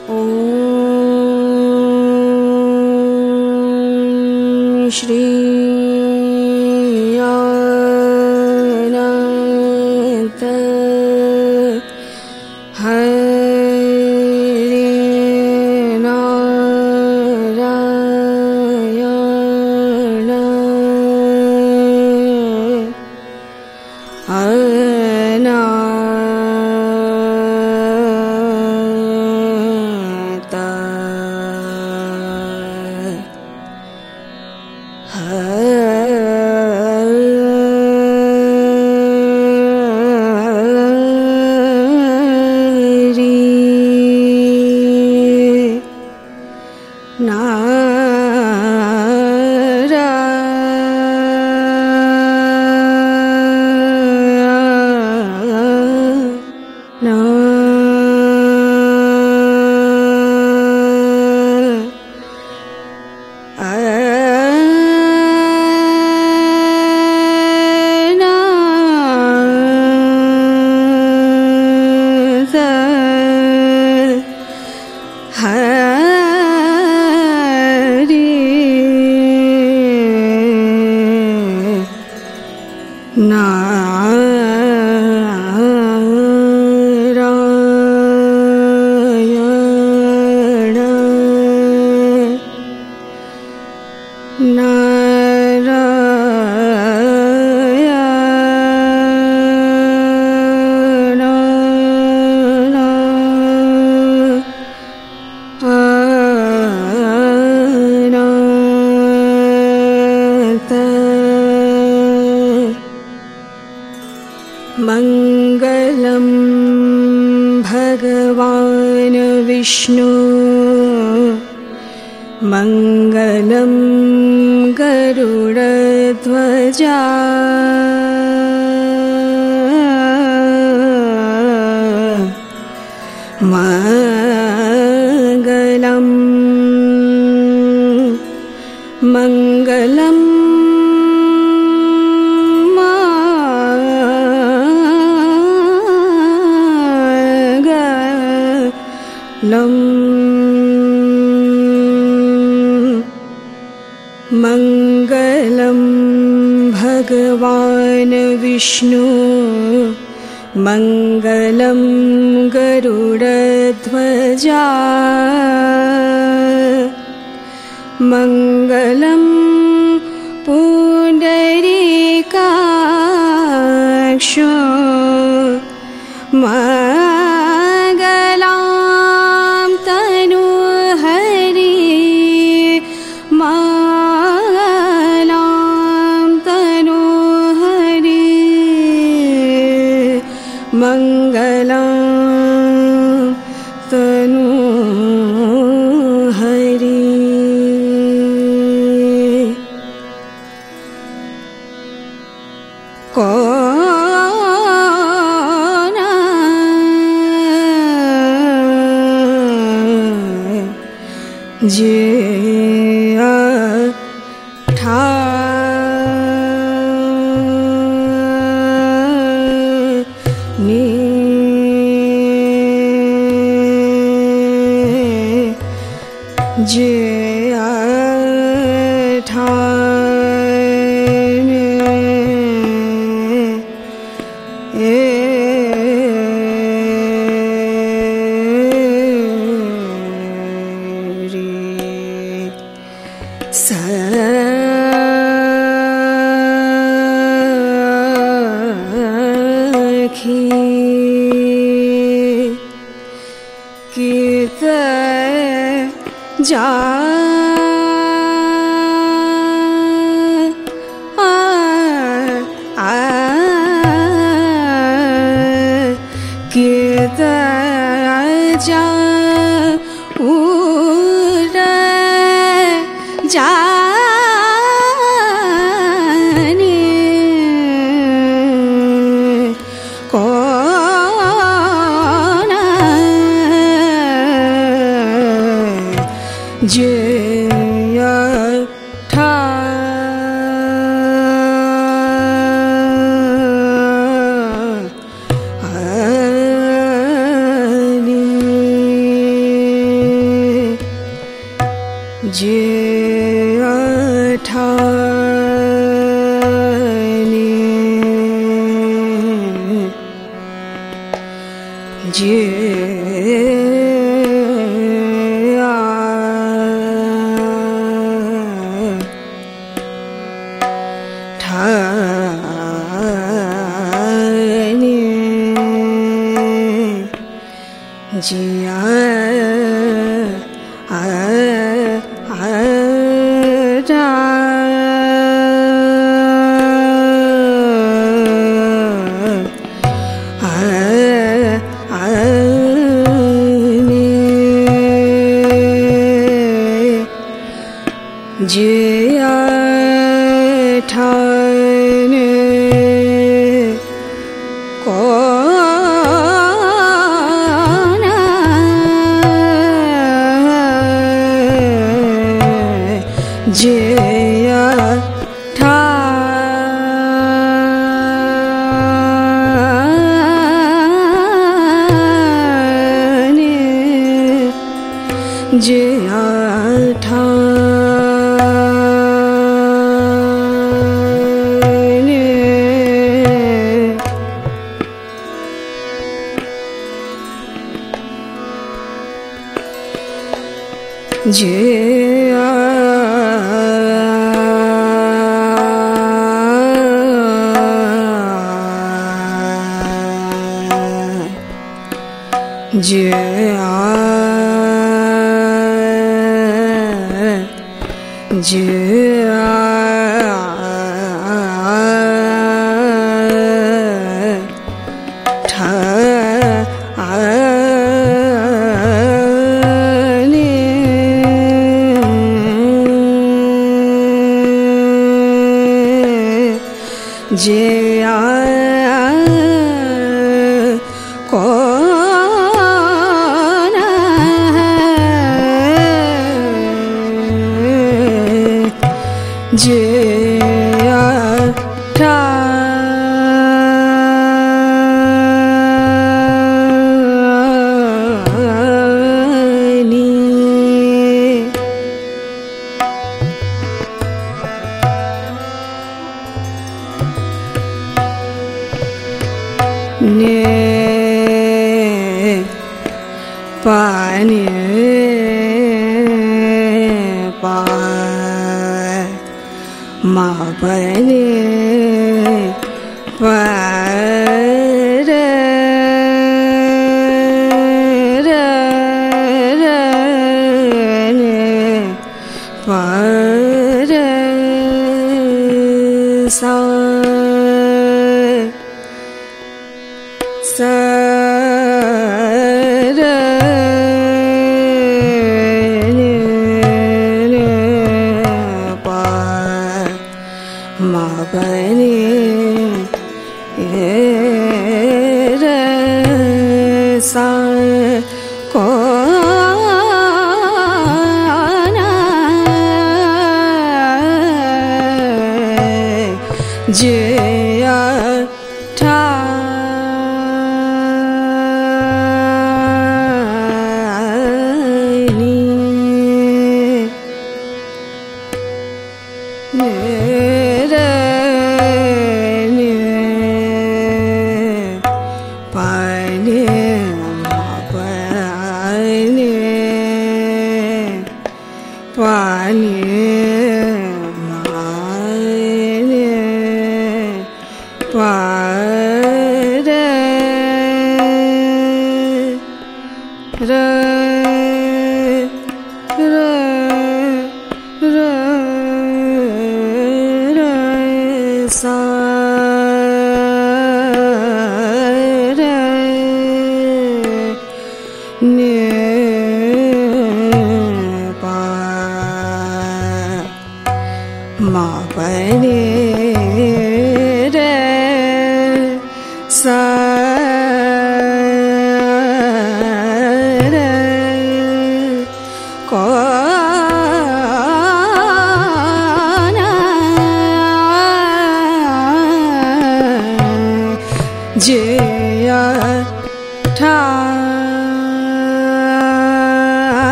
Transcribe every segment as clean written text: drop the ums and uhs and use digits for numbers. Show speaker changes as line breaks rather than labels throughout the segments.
ॐ श्री अनंत हरे नारायण मंगलम भगवान विष्णु मंगलम गरुड़ध्वजा मंगलम मंगलम मंगलम भगवान विष्णु मंगलम गरुड़ध्वजा मंगलम पुंडरीकाक्षो मंगलां तनुहरि मंगलां तनुहरि मंगलां तनुहरि जे नी जे कित जा कित जा उड़ जाने कौन जय ठा हरि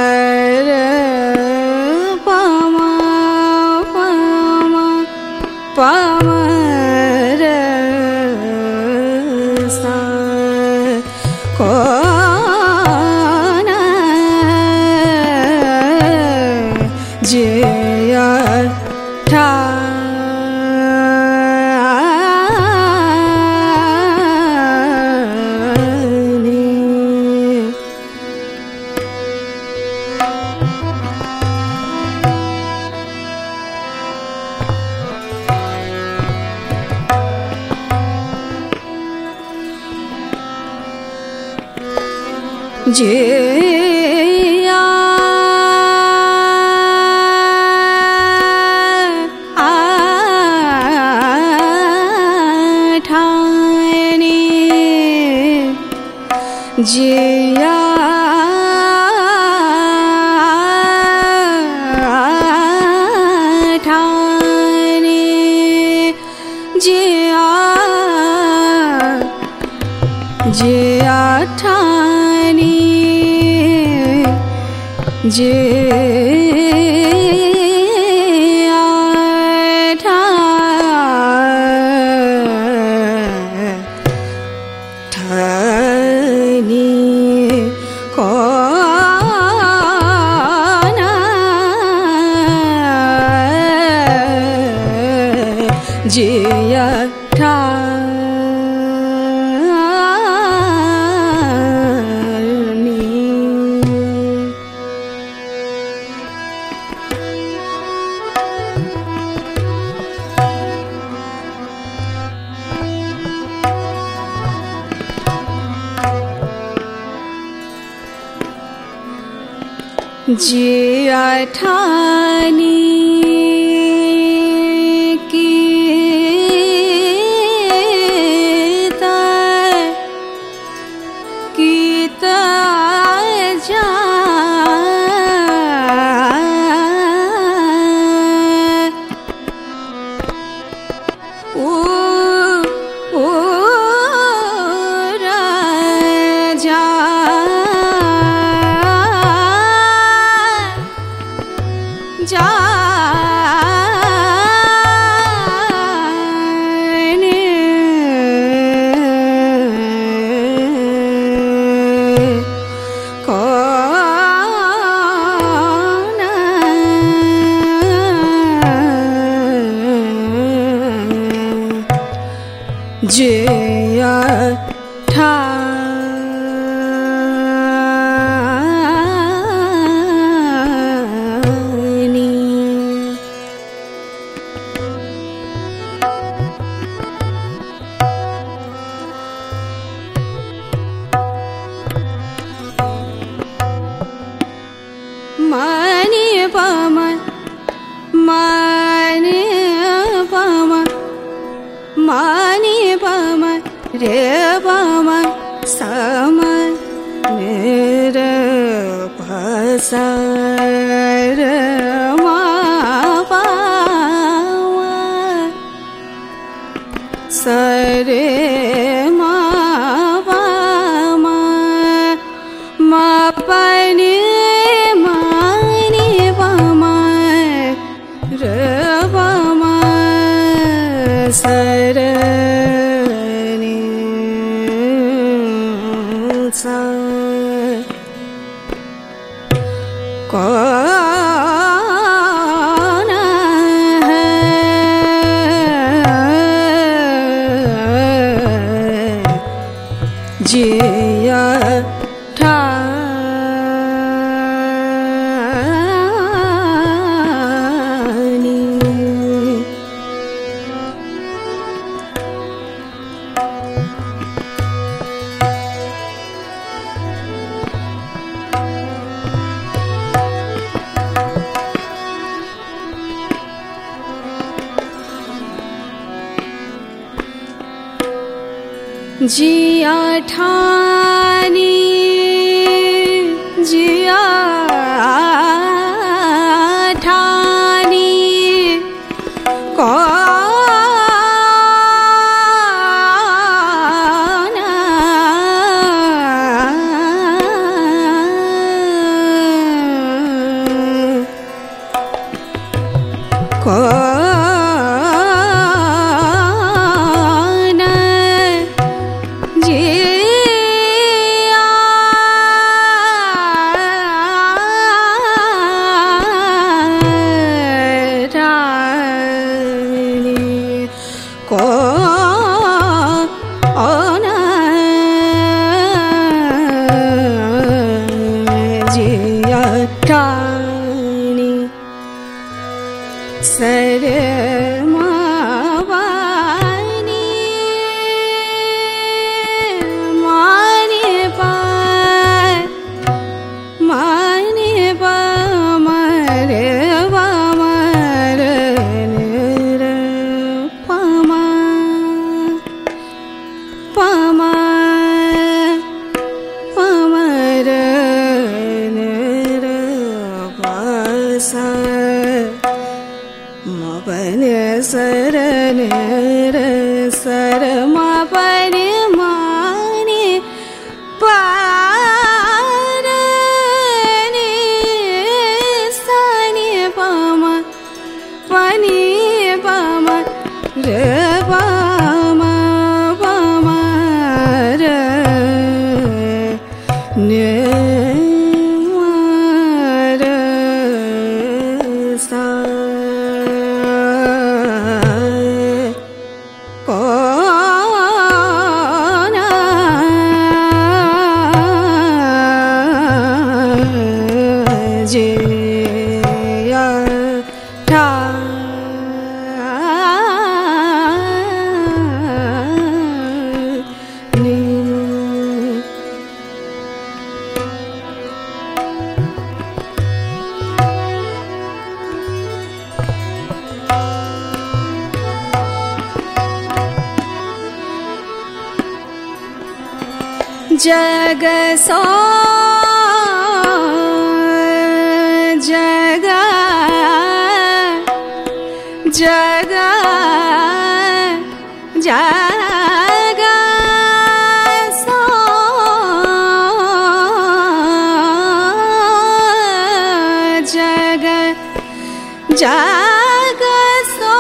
जिया ठानी जिया ठानी कौन
सा म पनि सर नि र सर म पनि म नि पा रे नि सा नि प म पनि प म र प म प म र नि जग सो जग जग जग सो जग जग सो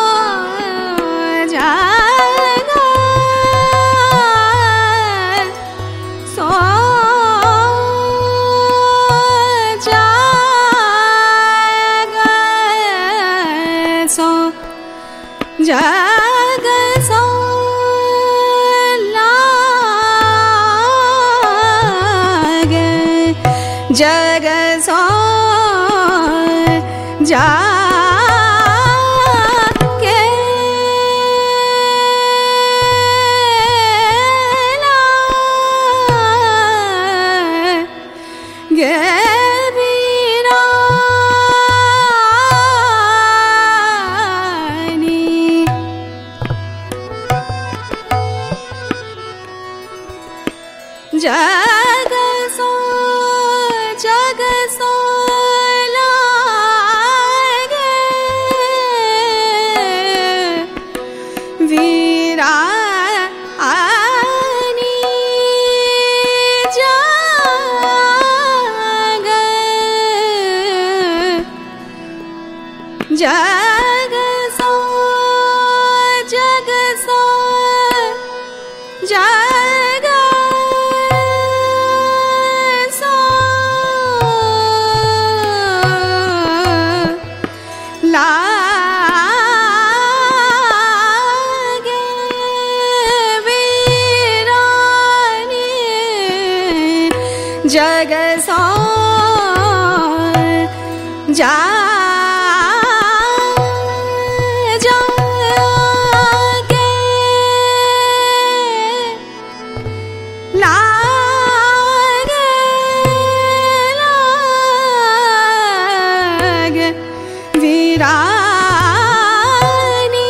जग सो लागे जग सो जाके लागे जग सो लागे वीरानी जग जग सो जग लागे वीरानी जग सो जाके लागे वीरानी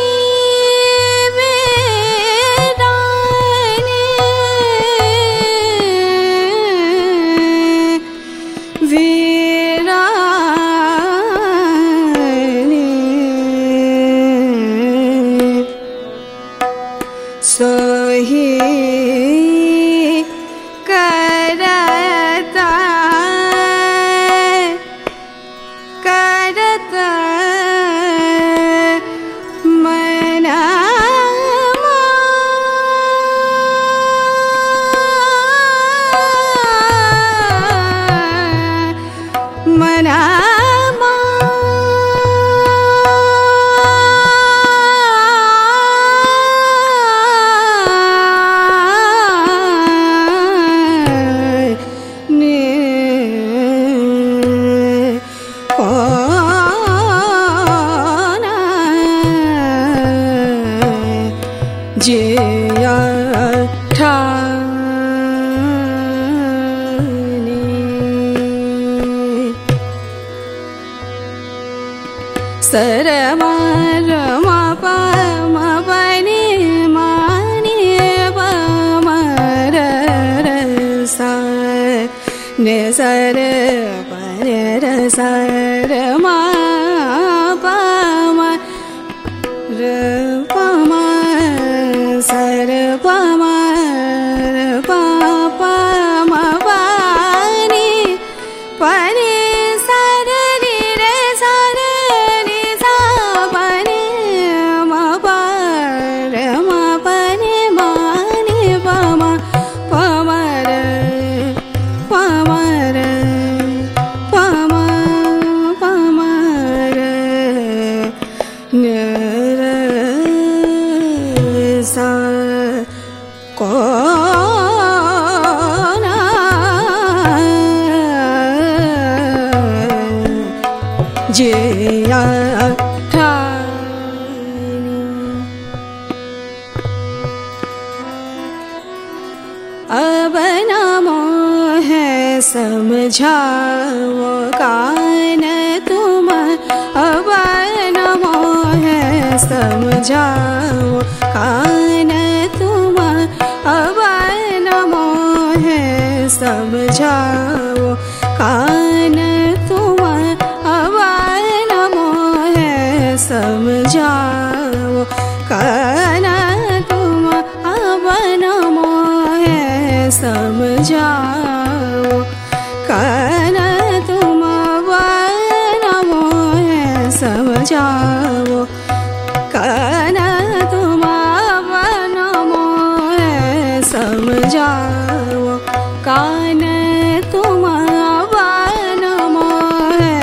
सोही करता करता मना मना जिया ठानी सर म र म प म प नि म नि प म र र सा ने सा रे प रे र सर मा पा मा र पा मा सर पा मा र पा पा मा पा नि पा नि सा रे रि रे सा रे रि सा पा नि मा पा र मा पा नि मा नि पा मा र पा मा र पा मा र न र सा को ना जिया ठानी अब नामो है समझाओ कान तुम अब नामो है समझाओ कान तुम अब नमो है समझाओ कान तुम अब नमो है समझाओ कान तुम अब नमो है समझाओ कान तुम अब नमो है समझाओ कान तुम अब नमो है समझाओ कान तुम अब नमो है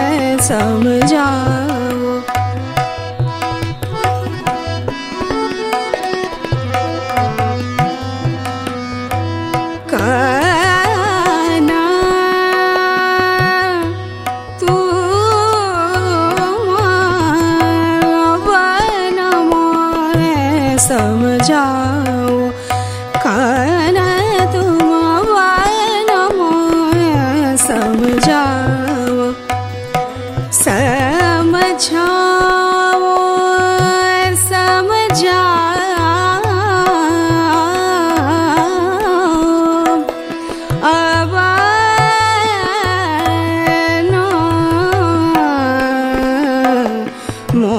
समझाओ काना तू समझाओ कान तुम नमो समझाओ समझाओ समझाओ अब नो मो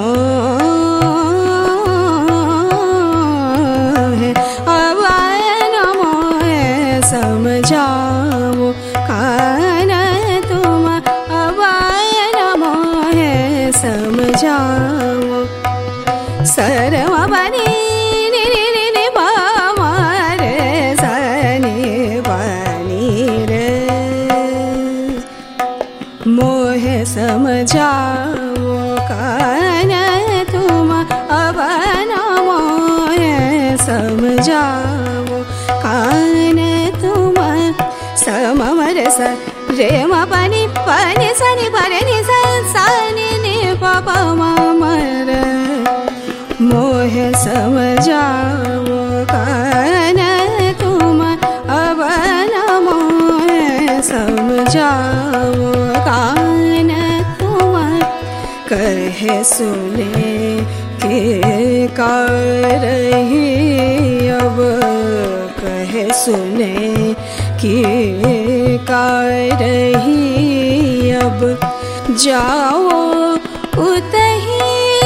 समझाओ कान तुम अब नमो है समझाओ सर म पनि नि नि नि नि प म रे स नि पनि रे मोहे समझाओ कान तुम अब नमो है समझाओ कान तुम सम म रे स रे म पनि पनि स नि प रे नि स नि नि प प म म रे मोहे समझाओ कान तुम अब नमो है समझाओ कान तुम कहे सुने के कर रही अब कहे सुने की कर रही अब जाओ उतही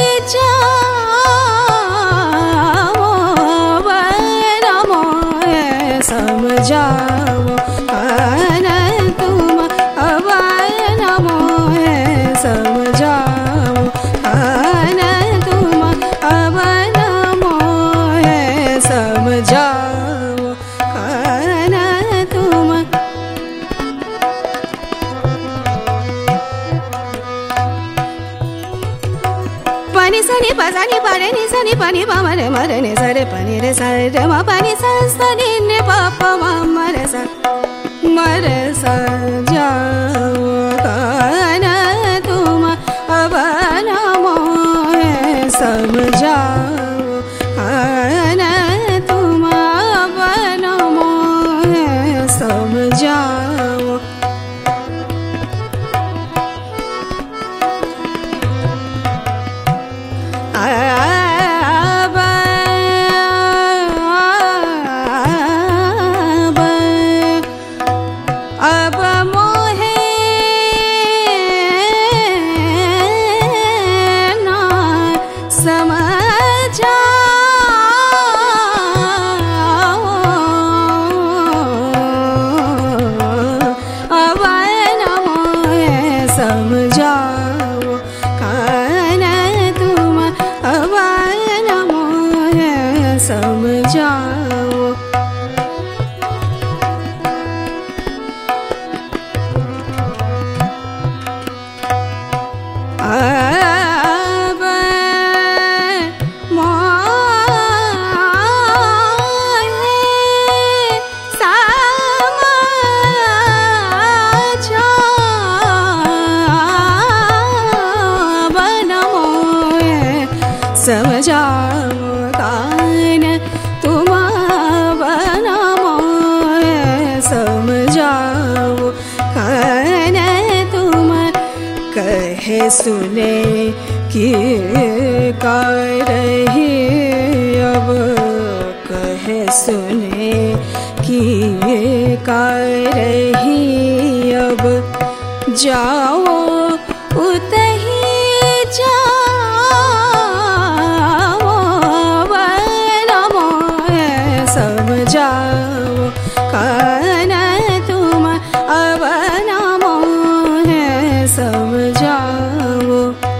जाओ नमो है समझाओ कान तुम अब नमो है समझाओ कान तुम अब नमो है समझाओ कान तुम पनि स नि प स नि प रे नि स नि प नि प म रे नि स रे प नि रे स रे म प नि स स नि नि प प म म रे स जाओ कान तुम अब नमो है समझाओ कान तुम अब नमो है समझाओ अब मोहे समझाओ कान तुम अब नमो है समझाओ। अब समझाओ कान तुम नमो समझाओ कान तुम कहे सुने कि कर रही अब कहे सुने कि कर रही अब जाओ उतही समझाओ कान तुम अब नमो है समझाओ।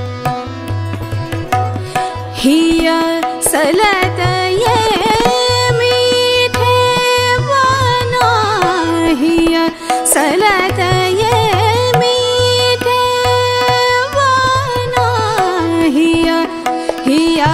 हिया सलत ये मीठे बना हिया सलत ये मीठे बना हिया हिया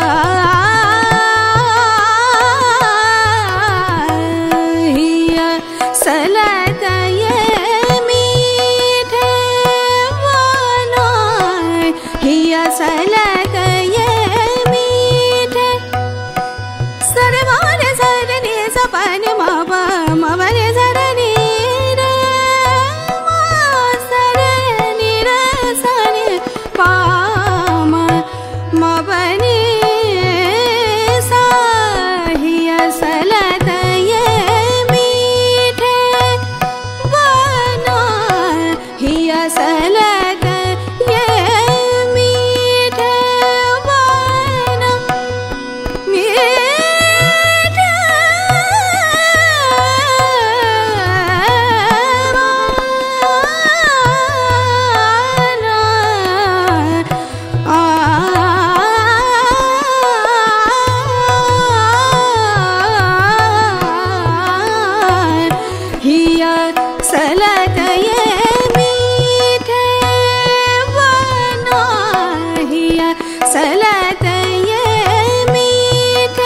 सलत ये मीठे बना हिया सलत ये मीठे सरवारे सरनी सपन मावा मवरे सरनी रे मा सरनी रे सनी पाम मवनी सा हिया सलत ये हिया सलत ये मीठे बना मीठे बना हिया सलत ये सलत ये मीठे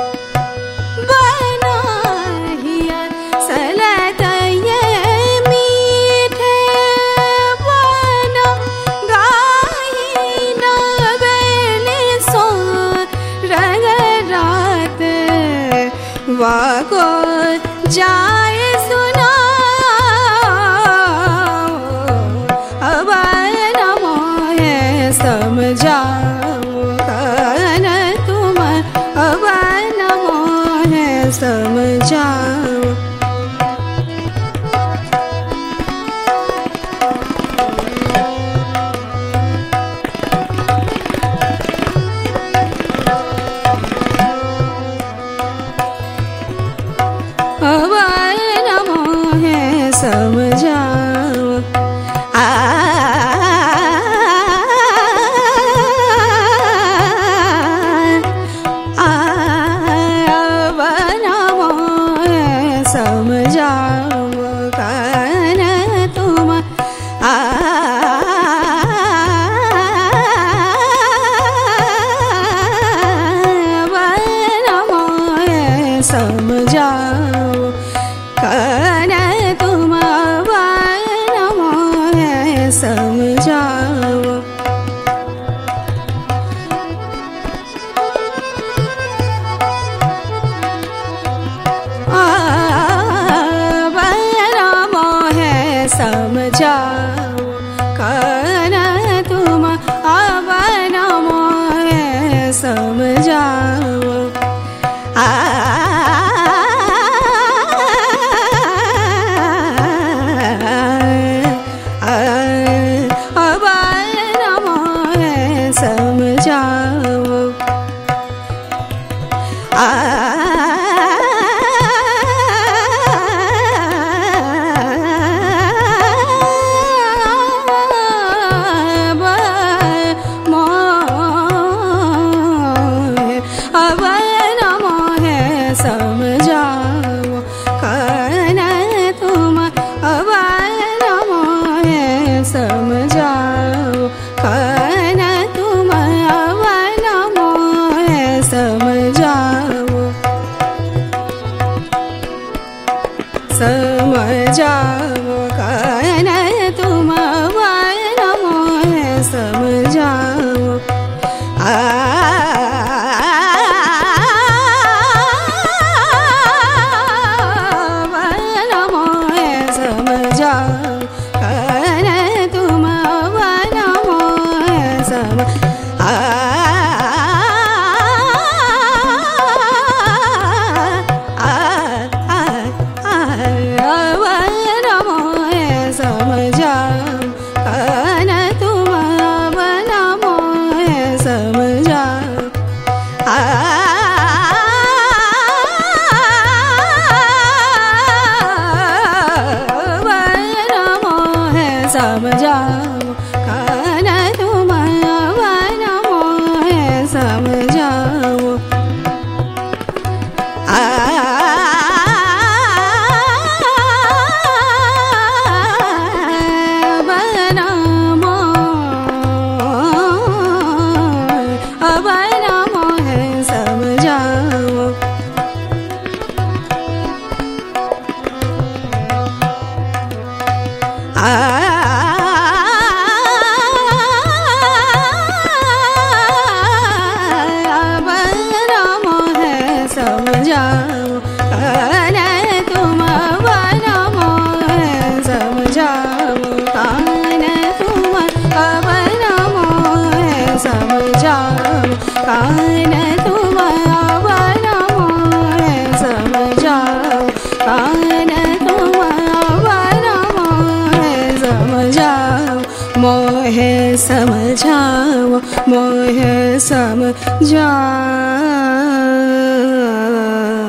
बना हिया सलत ये मीठे बना गाही न बेली सो रंग रात वाको जाए सुना अब नमो है समझाओ कान तुम अब नमो है समझाओ। अब नमो है समझाओ समझाओ कान तुम नमो समझाओ कान तुम नमो समझाओ। समझाओ कान तुम अब नमो है समझाओ। अब मोहे समझाओ मोहे समझाओ